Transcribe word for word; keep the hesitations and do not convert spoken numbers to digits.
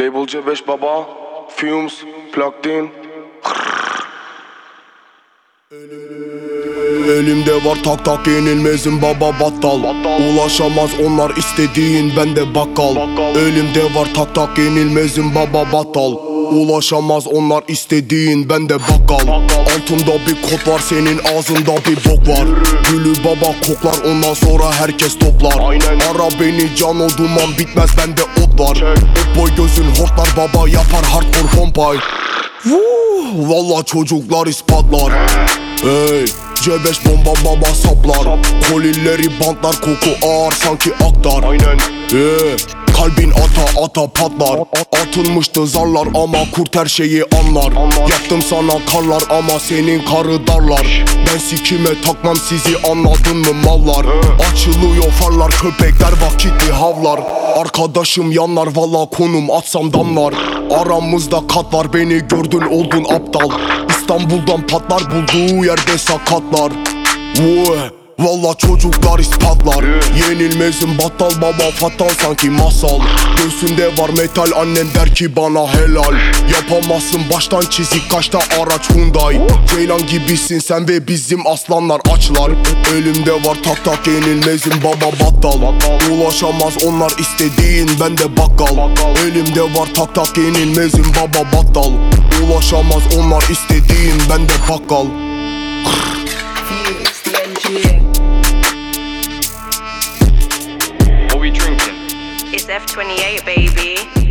Label C beş baba, Fumes, Plugged in. Elimde var tak tak yenilmezim baba battal. Ulaşamaz onlar istediğin bende bakkal. Elimde var tak tak yenilmezim baba battal. Ulaşamaz onlar istediğin bende bakkal. Altında bir kod var senin ağzında bir bok var. Gülü baba koklar ondan sonra herkes toplar. Ara beni can o duman bitmez bende ot var. Ot boy gözün hortlar baba yapar hardcore pompay. Valla çocuklar ispatlar. Hey C beş bomba baba saplar. Kolileri bantlar koku ağır sanki aktar. Aynen. Hey, kalbin ata ata patlar. Atılmıştı zarlar ama kurt her şeyi anlar. Yaptım sana karlar ama senin karı darlar. Ben sikime takmam sizi anladın mı mallar? Açılıyor farlar köpekler vakitli havlar. Arkadaşım yanlar valla konum atsam damlar. Aramızda kat var beni gördün oldun aptal. İstanbul'dan patlar bulduğu yerde sakatlar. Vuu, valla çocuklar ispatlar. Yenilmezim battal baba fatal sanki masal. Göğsünde var metal annem der ki bana helal. Yapamazsın baştan çizik kaçta araç Hyundai. Ceylan gibisin sen ve bizim aslanlar açlar. Elimde var tak tak yenilmezim baba battal. Ulaşamaz onlar istediğin bende bakkal. Elimde var tak tak yenilmezim baba battal. Ulaşamaz onlar istediğin bende bakkal. Felix, the engineer. What we drinking? It's F twenty-eight, baby.